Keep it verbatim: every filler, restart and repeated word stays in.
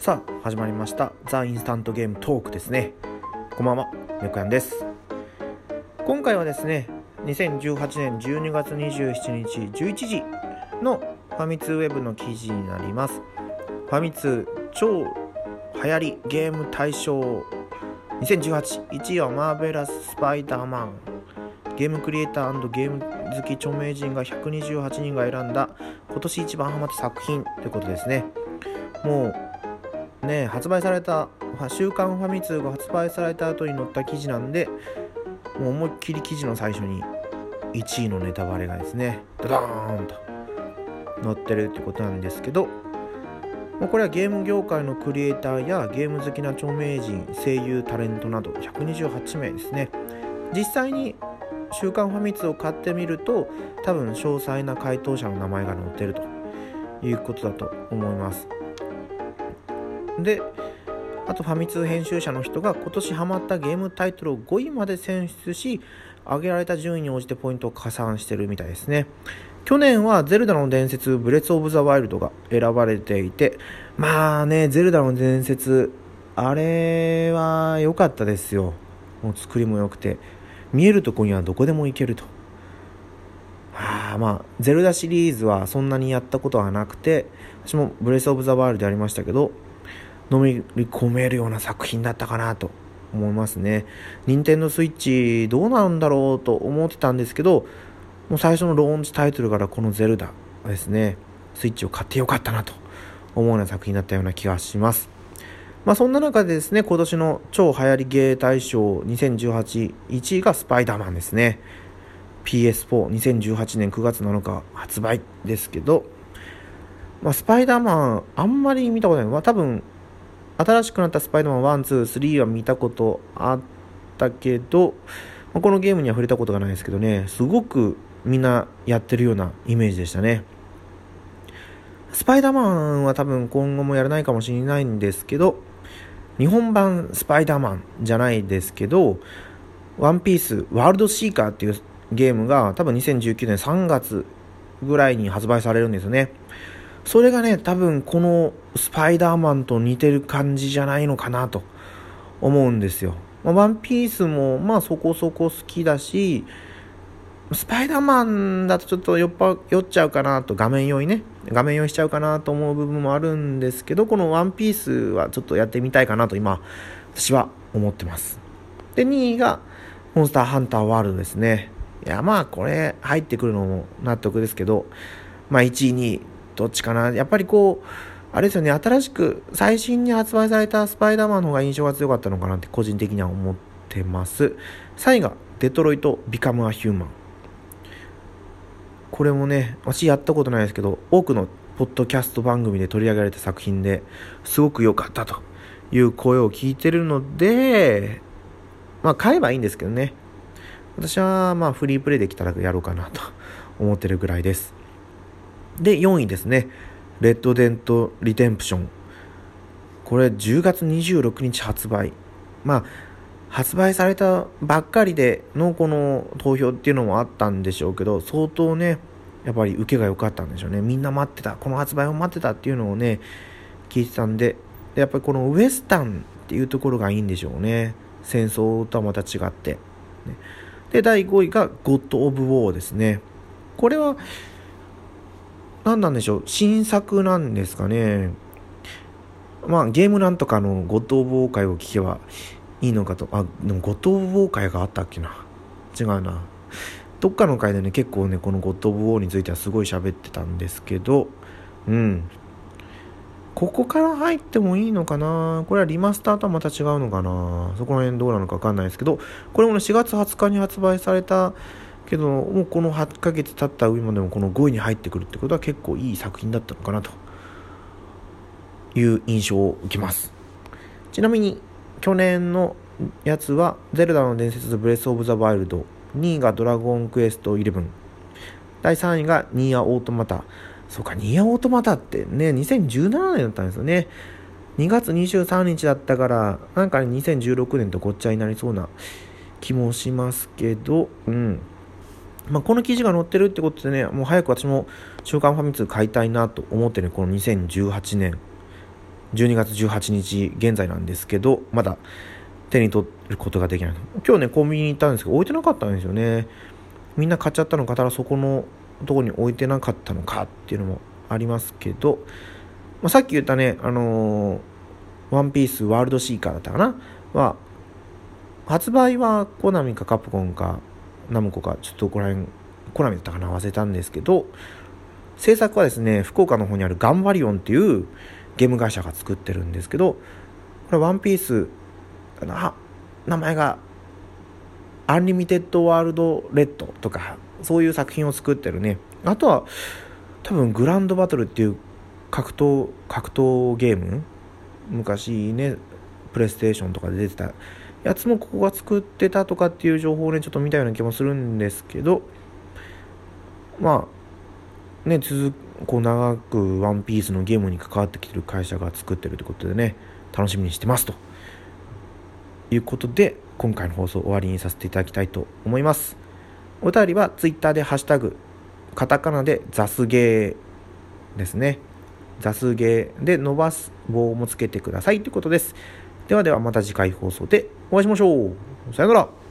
さあ始まりましたザ・インスタントゲームトークですね。こんばんは、めこやんです。今回はですねにせんじゅうはちねんじゅうにがつにじゅうしちにちじゅういちじのファミ通ウェブの記事になります。ファミ通超流行りゲーム大賞にせんじゅうはち、いちいはマーベラススパイダーマン。ゲームクリエイター&ゲーム好き著名人がひゃくにじゅうはちにんが選んだ今年一番ハマった作品ということですね。もうね発売された週刊ファミ通が発売された後に載った記事なんで、もう思いっきり記事の最初にいちいのネタバレがですねドドーンと載ってるってことなんですけど、もうこれはゲーム業界のクリエイターやゲーム好きな著名人、声優、タレントなどひゃくにじゅうはちめいですね。実際に週刊ファミ通を買ってみると多分詳細な回答者の名前が載ってるということだと思います。で、あとファミ通編集者の人が今年ハマったゲームタイトルをごいまで選出し、上げられた順位に応じてポイントを加算してるみたいですね。去年はゼルダの伝説ブレスオブザワイルドが選ばれていて、まあねゼルダの伝説あれは良かったですよ。もう作りも良くて見えるとこにはどこでも行けると。はあ、まあゼルダシリーズはそんなにやったことはなくて、私もブレスオブザワイルドやりましたけど、のめり込めるような作品だったかなと思いますね。任天堂スイッチどうなんだろうと思ってたんですけど、もう最初のローンチタイトルからこのゼルダですね、スイッチを買ってよかったなと思うような作品だったような気がします。まあそんな中でですね、今年の超流行りゲー大賞にせんじゅうはち、いちいがスパイダーマンですね。 ピーエスフォー にせんじゅうはちねんくがつなのか発売ですけど、まあ、スパイダーマンあんまり見たことない、まあ、多分新しくなったスパイダーマンワン、ツー、スリーは見たことあったけど、まあ、このゲームには触れたことがないですけどね、すごくみんなやってるようなイメージでしたね。スパイダーマンは多分今後もやらないかもしれないんですけど、日本版スパイダーマンじゃないですけど、ワンピースワールドシーカーっていうゲームが多分にせんじゅうきゅうねんさんがつぐらいに発売されるんですよね。それがね多分このスパイダーマンと似てる感じじゃないのかなと思うんですよ。まあ、ワンピースもまあそこそこ好きだし、スパイダーマンだとちょっと酔っぱ酔っちゃうかなと、画面酔いね画面酔いしちゃうかなと思う部分もあるんですけど、このワンピースはちょっとやってみたいかなと今私は思ってます。でにいがモンスターハンターワールドですね。いやまあこれ入ってくるのも納得ですけど、まあいちいにいどっちかな。やっぱりこうあれですよね、新しく最新に発売されたスパイダーマンの方が印象が強かったのかなって個人的には思ってます。さいがデトロイトビカムアヒューマン。これもね私やったことないですけど、多くのポッドキャスト番組で取り上げられた作品ですごく良かったという声を聞いてるので、まあ買えばいいんですけどね、私はまあフリープレイできたらやろうかなと思ってるぐらいです。でよんいですね、レッドデントリデンプション。これじゅうがつにじゅうろくにち発売。まあ発売されたばっかりでのこの投票っていうのもあったんでしょうけど、相当ねやっぱり受けが良かったんでしょうね。みんな待ってた、この発売を待ってたっていうのをね聞いてたんで、でやっぱりこのウエスタンっていうところがいいんでしょうね、戦争とはまた違って、ね、でだいごいがゴッド・オブ・ウォーですね。これは何なんでしょう、新作なんですかね。まあゲームなんとかのゴッド・オブ・ウォー会を聞けばいいのかと。あ、でもゴッド・オブ・ウォー会があったっけな、違うな、どっかの回でね結構ねこのゴッド・オブ・ウォーについてはすごい喋ってたんですけど、うんここから入ってもいいのかな。これはリマスターとはまた違うのかな、そこら辺どうなのか分かんないですけど、これもねしがつはつかに発売されたけど、もうこのはちかげつ経った上までもこのごいに入ってくるってことは結構いい作品だったのかなという印象を受けます。ちなみに去年のやつはゼルダの伝説ブレスオブザワイルド、にいがドラゴンクエストじゅういち、だいさんいがニーアオートマタ。そうか、ニーアオートマタってねにせんじゅうななねんだったんですよね。にがつにじゅうさんにちだったからなんかにせんじゅうろくねんとごっちゃになりそうな気もしますけど、うんまあ、この記事が載ってるってことでね、もう早く私も週刊ファミ通買いたいなと思ってね、このにせんじゅうはちねんじゅうにがつじゅうはちにち現在なんですけど、まだ手に取ることができない。今日ねコンビニに行ったんですけど置いてなかったんですよね。みんな買っちゃったのか、ただそこのところに置いてなかったのかっていうのもありますけど、まあ、さっき言ったねあのー、ワンピースワールドシーカーだったかなは発売はコナミかカプコンかナムコかちょっとここら辺コナミだったかな忘れたんですけど、制作はですね福岡の方にあるガンバリオンっていうゲーム会社が作ってるんですけど、これワンピースあ名前がアンリミテッドワールドレッドとかそういう作品を作ってるね。あとは多分グランドバトルっていう格闘格闘ゲーム、昔ねプレイステーションとかで出てたやつもここが作ってたとかっていう情報をねちょっと見たような気もするんですけど、まあね続こう長くワンピースのゲームに関わってきてる会社が作ってるということでね楽しみにしてますということで、今回の放送終わりにさせていただきたいと思います。お便りはツイッターでハッシュタグカタカナでザスゲーですね。ザスゲーで伸ばす棒もつけてくださいということです。ではではまた次回放送でお会いしましょう。さよなら。